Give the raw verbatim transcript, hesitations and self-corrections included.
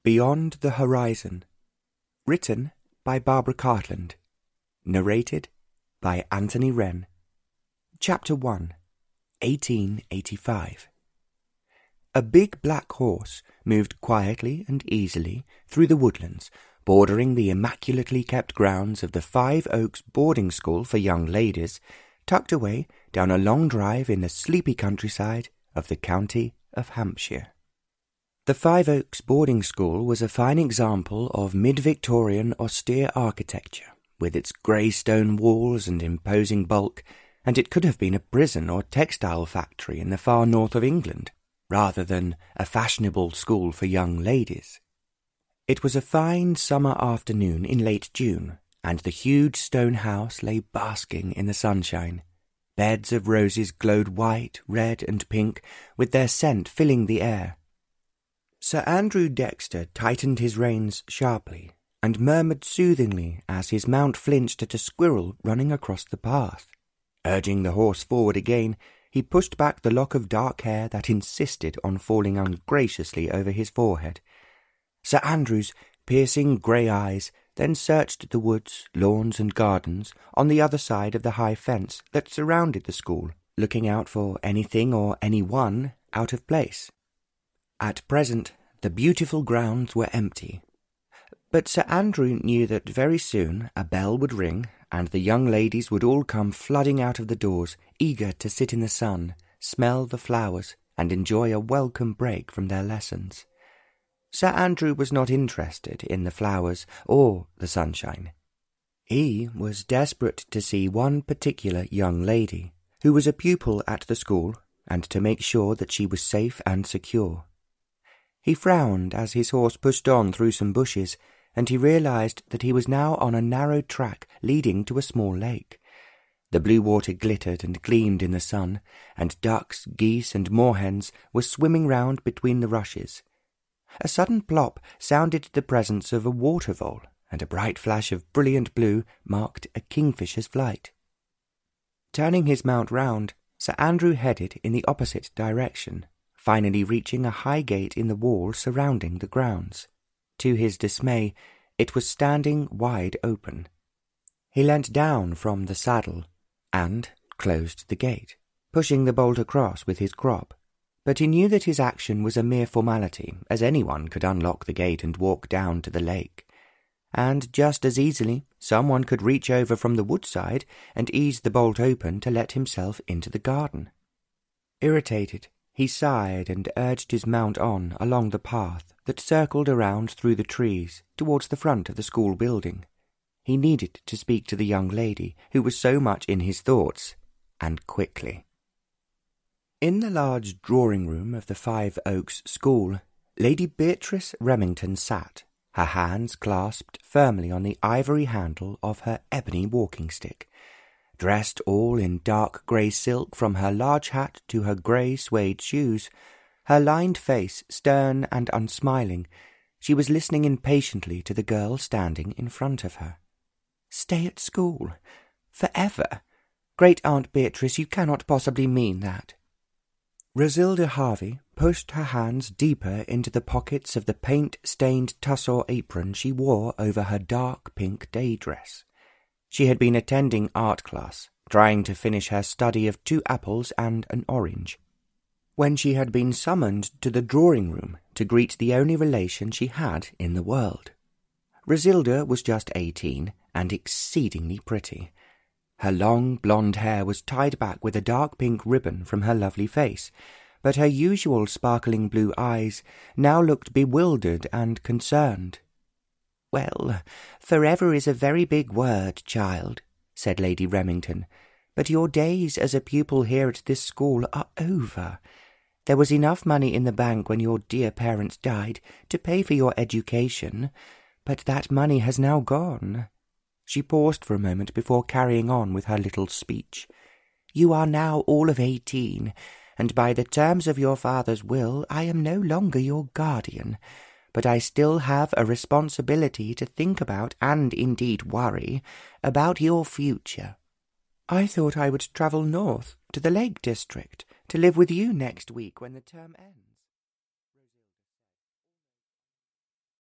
Beyond the Horizon. Written by Barbara Cartland. Narrated by Anthony Wren. Chapter one. eighteen eighty-five. A big black horse moved quietly and easily through the woodlands, bordering the immaculately kept grounds of the Five Oaks boarding school for young ladies, tucked away down a long drive in the sleepy countryside of the county of Hampshire. The Five Oaks boarding school was a fine example of mid-Victorian austere architecture, with its grey stone walls and imposing bulk, and it could have been a prison or textile factory in the far north of England, rather than a fashionable school for young ladies. It was a fine summer afternoon in late June, and the huge stone house lay basking in the sunshine. Beds of roses glowed white, red, and pink, with their scent filling the air. Sir Andrew Dexter tightened his reins sharply, and murmured soothingly as his mount flinched at a squirrel running across the path. Urging the horse forward again, he pushed back the lock of dark hair that insisted on falling ungraciously over his forehead. Sir Andrew's piercing grey eyes then searched the woods, lawns, and gardens on the other side of the high fence that surrounded the school, looking out for anything or anyone out of place. At present, the beautiful grounds were empty, but Sir Andrew knew that very soon a bell would ring, and the young ladies would all come flooding out of the doors, eager to sit in the sun, smell the flowers, and enjoy a welcome break from their lessons. Sir Andrew was not interested in the flowers or the sunshine. He was desperate to see one particular young lady, who was a pupil at the school, and to make sure that she was safe and secure. He frowned as his horse pushed on through some bushes, and he realized that he was now on a narrow track leading to a small lake. The blue water glittered and gleamed in the sun, and ducks, geese, and moorhens were swimming round between the rushes. A sudden plop sounded the presence of a water vole, and a bright flash of brilliant blue marked a kingfisher's flight. Turning his mount round, Sir Andrew headed in the opposite direction, finally reaching a high gate in the wall surrounding the grounds. To his dismay, it was standing wide open. He leant down from the saddle and closed the gate, pushing the bolt across with his crop. But he knew that his action was a mere formality, as anyone could unlock the gate and walk down to the lake. And just as easily, someone could reach over from the woodside and ease the bolt open to let himself into the garden. Irritated, he sighed and urged his mount on along the path that circled around through the trees towards the front of the school building. He needed to speak to the young lady who was so much in his thoughts, and quickly. In the large drawing-room of the Five Oaks School, Lady Beatrice Remington sat, her hands clasped firmly on the ivory handle of her ebony walking-stick. Dressed all in dark grey silk from her large hat to her grey suede shoes, her lined face stern and unsmiling, she was listening impatiently to the girl standing in front of her. "Stay at school? Forever? Great Aunt Beatrice, you cannot possibly mean that." Rosilda Harvey pushed her hands deeper into the pockets of the paint-stained tussore apron she wore over her dark pink day dress. She had been attending art class, trying to finish her study of two apples and an orange, when she had been summoned to the drawing-room to greet the only relation she had in the world. Rosilda was just eighteen and exceedingly pretty. Her long blonde hair was tied back with a dark pink ribbon from her lovely face, but her usual sparkling blue eyes now looked bewildered and concerned. "Well, forever is a very big word, child," said Lady Remington, "but your days as a pupil here at this school are over. There was enough money in the bank when your dear parents died to pay for your education, but that money has now gone." She paused for a moment before carrying on with her little speech. "You are now all of eighteen, and by the terms of your father's will I am no longer your guardian, but I still have a responsibility to think about, and indeed worry, about your future. I thought I would travel north to the Lake District to live with you next week when the term ends."